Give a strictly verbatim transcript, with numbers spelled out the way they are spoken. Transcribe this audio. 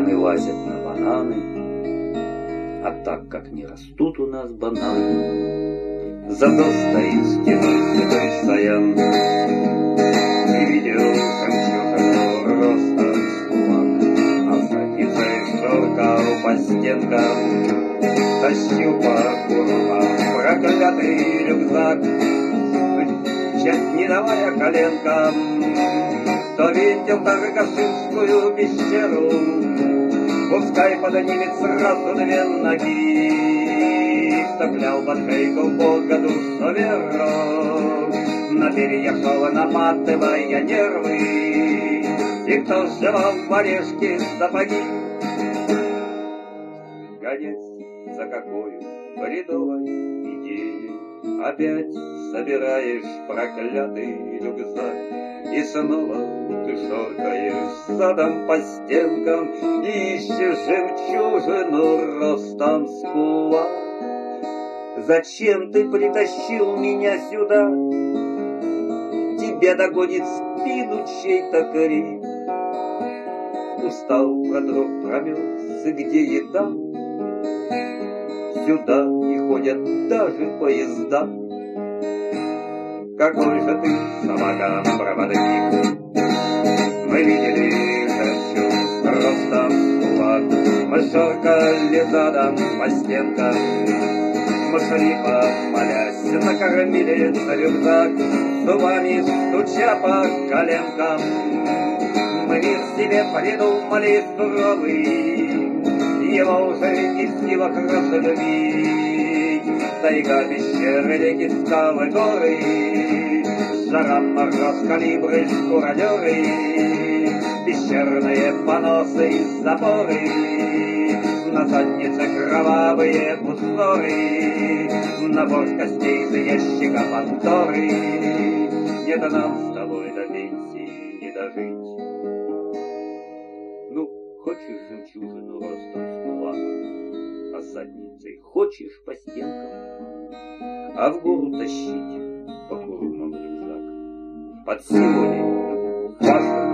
Цыганы лазят на бананы, а так как не растут у нас бананы, зато стоит стеной седой Саян и видел жемчужину ростом с кулак, а задницей шоркал по стенкам, тащил по курвам проклятый рюкзак, стучать не давая коленкам. Кто видел Таргашинскую пещеру, пускай поднимет сразу две ноги. Кто клял под шейку Бога душу веру, но переехал, наматывая нервы. И кто сжимал в орешки сапоги, гонец за какую бредовой идеей опять собираешь проклятый рюкзак. И снова ты шоркаешь задом по стенкам и ищешь жемчужину ростом с кулак. Зачем ты притащил меня сюда? Тебя догонит спину чей-то крик. Устал, продрог, промерз, и где еда? Сюда не ходят даже поезда. Какой же ты собака-проводник? Мы видели жемчуг ростом с кулак, мы шоркали задом по стенкам, мы шли, помолясь, накормили рюкзак, зубами стуча по коленкам. Мы мир себе придумали суровый, его уже не в силах разлюбить. Тайга, пещеры, реки, скалы, горы, жара, мороз, калибры, шкуродеры, пещерные поносы и запоры, на заднице кровавые узоры, набор костей из ящика Пандоры. Нет нам с тобой до пенсии не дожить. Ну, хочешь жемчужину ростом с кулак, а задницей хочешь по стенкам, а в гору тащить по курумам рюкзак. Под силой вашу